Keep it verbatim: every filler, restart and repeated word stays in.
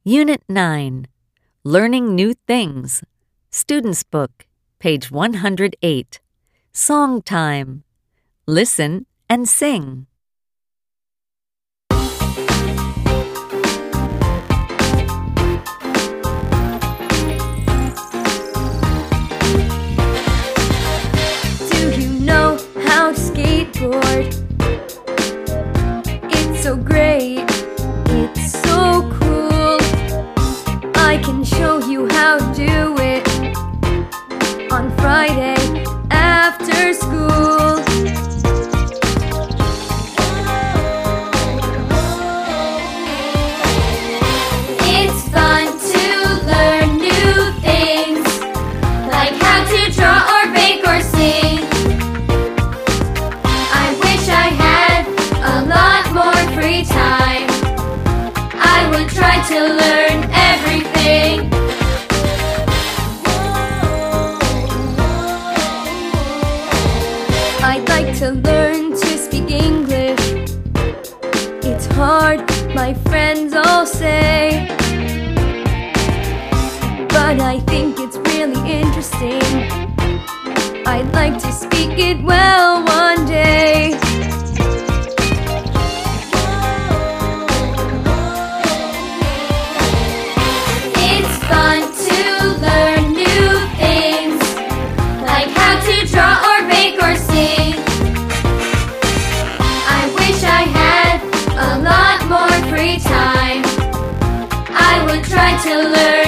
Unit nine, Learning New Things. Student's Book, page one hundred eight. Song time. Listen and sing. Do you know how to skateboard? It's so great, it's so cool. I can show you how to do it on Friday after school. It's fun to learn new things, like how to draw or bake or sing. I wish I had a lot more free time. I would try to learn everything. I'd like to learn to speak English. It's hard, my friends all say, but I think it's really interesting. I'd like to speak it well one day. It's fun to learn new things, like how to draw or bake or sing. I wish I had a lot more free time. I would try to learn